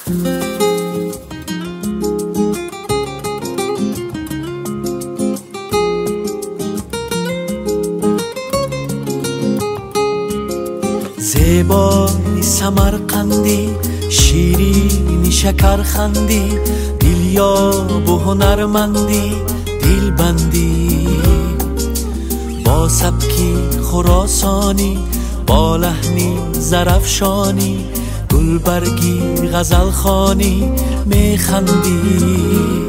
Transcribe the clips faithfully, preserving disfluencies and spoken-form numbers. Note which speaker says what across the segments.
Speaker 1: زیبای سمرقندی، شیرینی شکرخندی، دیلیاب و هنرمندی، دیلبندی. با سبکی خراسانی، با لحنی زرفشانی، گلبرگی غزلخوانی میخندی.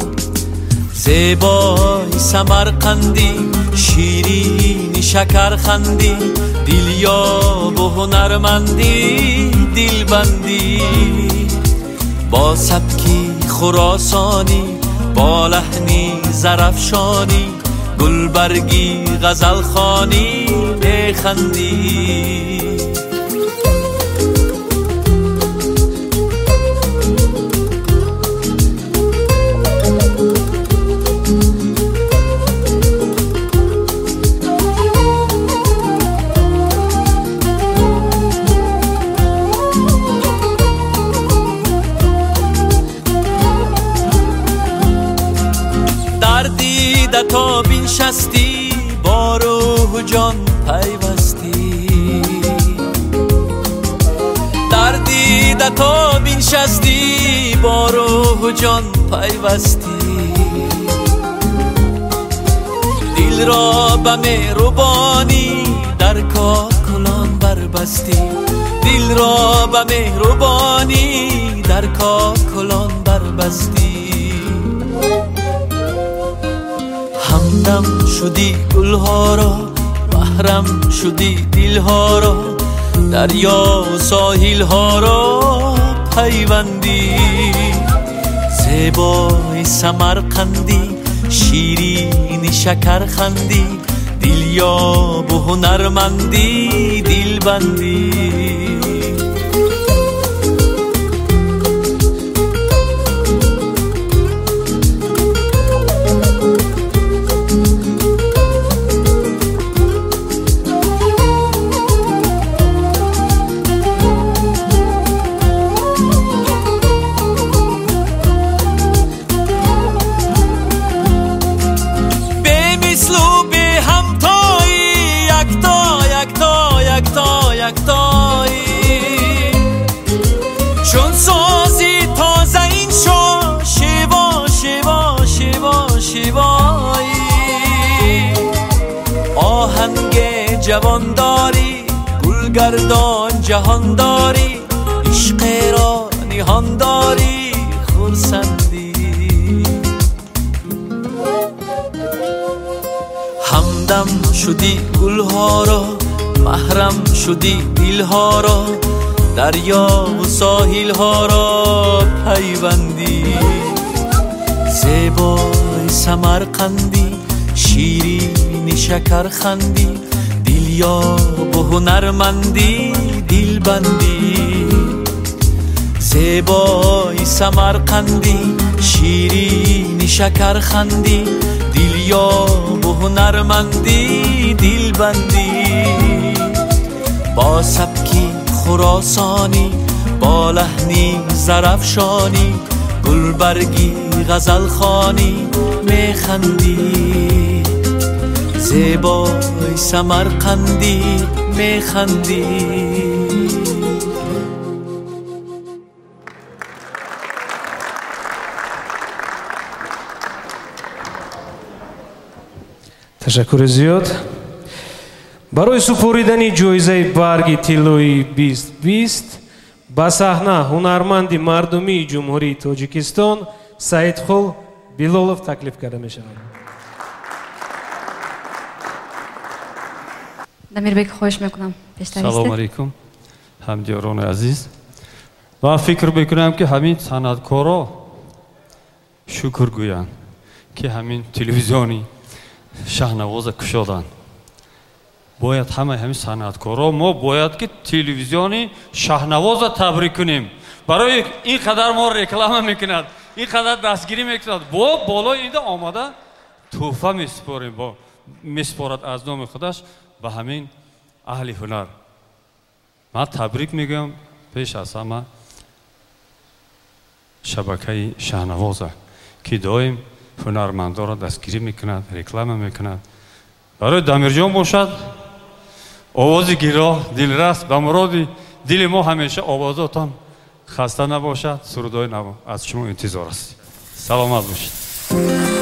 Speaker 1: زیبای سمرقندی، شیرینی شکرخندی، دیلیاب و هنرمندی، دیلبندی. با سبکی خراسانی، با لحنی زرفشانی، گلبرگی غزلخوانی میخندی. تا بینشستی، با روح و جان پیوستی. در دیده تا بینشستی، با روح و جان پیوستی. دل را به مهربانی در کاکلان بربستی. دل را به مهربانی در کاکلان بربستی. همدم شدی گلها را، محرم شدی دلها را، دریا و ساحل ها را پیوندی. زیبای سمرقندی، شیرینی شکرخندی، دیلیاب و هنرمندی، دیلبندی. چون سازی تازه این شو، شیوا شیوا شیوا شیوایی. آهنگ جوانداری، گلگردان جهانداری، عشق را نهانداری خرسندی. همدم شدی گلها را، محرم شدی دلها را، دریا و ساحل ها را پیوندی. زیبای سمرقندی، شیرینی شکرخندی، دیلیاب و هنرمندی، دیلبندی. زیبای سمرقندی، شیرینی شکرخندی، دیلیاب و هنرمندی، دیلبندی. با سبکی خراسانی، با لحنی زرفشانی، گلبرگی غزلخوانی میخندی. زیبای سمرقندی میخندی.
Speaker 2: تشکر زیاد. برای سپردن جایزه برگ طلایی بیست بیست به صحنه هنرمند مردمی جمهوری تاجیکستان سعیدخول بیلولов تکلیف کرده می شود.
Speaker 3: دمیربک خواهش میکنم پیشتر
Speaker 4: سلام علیکم همدیاران عزیز. و فکر میکنم که همین صنعتکارا شکر گویند که همین تلویزیونی شهنواز کشادن. باید همه همین صنعتکارا ما باید که تلویزیونی شهنواز را تبریک کنیم. برای این قدر ما رکلام میکند، این قدر دستگیری میکند، با بالای اینجا آمده تحفه میسپاریم، با میسپارد از نام خودش به همین اهل هنر. من تبریک میگم پیش از همه шабакаи шаҳнавоза ки доим ҳунармандонро дастгирӣ мекунад, реклама мекунад. барои Дамирҷон бошад овози гиро, дилрас, ба муроди дили мо ҳамеша овозотон хаста набошад. Сурудои наво аз шумо интизор аст. саломат бошед.